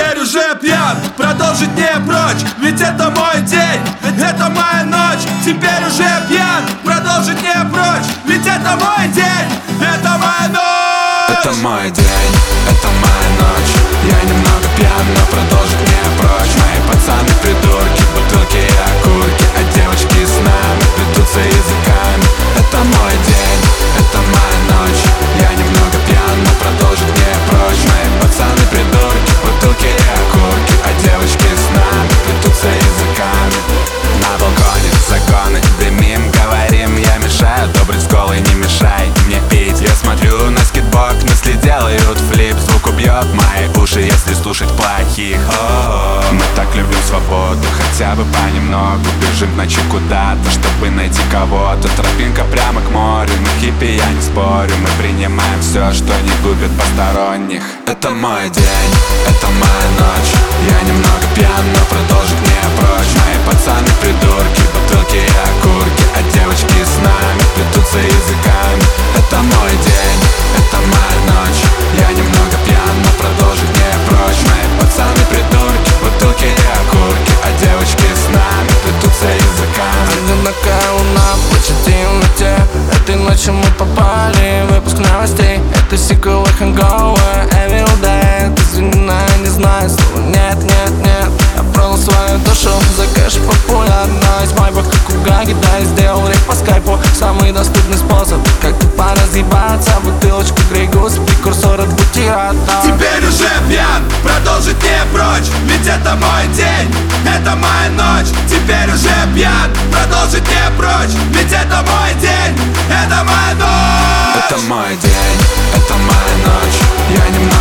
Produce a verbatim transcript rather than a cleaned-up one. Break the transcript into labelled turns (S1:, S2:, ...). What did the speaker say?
S1: Теперь уже пьян, продолжить не прочь, ведь это мой день, это моя ночь. Теперь уже пьян, продолжить не прочь, ведь это мой день, это моя ночь.
S2: Это мой день, это моя ночь. Я немного пьян, но продолжить не прочь. Мои пацаны придурки, бутылки и окурки, а девочки с нами плетутся языками. Это мой день, это моя ночь. Я немного пьян, но продолжить не прочь. Мои пацаны придурки, бутылки и окурки, а девочки с нами плетутся языками. На балконе загоны, дымим, говорим, я мешаю. Добрый с голой, не мешай мне пить. Я смотрю на скейтборд, мысли делают флип. Звук убьет мои уши, если слушать плохих. О-о-о. Мы так любим свободу, хотя бы понемногу. Бежим в ночи куда-то, чтобы найти кого-то. Тропинка прямо к морю, мы хиппи, я не спорю. Мы принимаем все, что не губит посторонних. Это мой день, это моя ночь. Я немного пьян, но продолжить не прочь. Мои пацаны придурки, бутылки и окурки, а девочки с нами плетутся языками. Это мой день, это моя ночь. Я немного пьян, но продолжить не прочь. Мои пацаны придурки, бутылки и окурки, а девочки с нами плетутся языками.
S3: Одинокая луна в плаче темноте. Этой ночью мы попали в выпуск новостей. Это сиквел и хэнговер, Evil Dead. Извини, но я не знаю слова нет, нет, нет. Я продал свою душу за кэш популярность. Мой бог как у Гаги, да, я сделал рейв по скайпу. Самый доступный способ, как тупо разъебаться. Бутылочка Грей Гус, прекурсор от бутира.
S1: Теперь уже пьян, продолжить не прочь, ведь это мой день, это моя ночь. Теперь уже пьян, продолжить не прочь, ведь это мой день, это моя ночь.
S2: Это мой день, это моя ночь. Я немного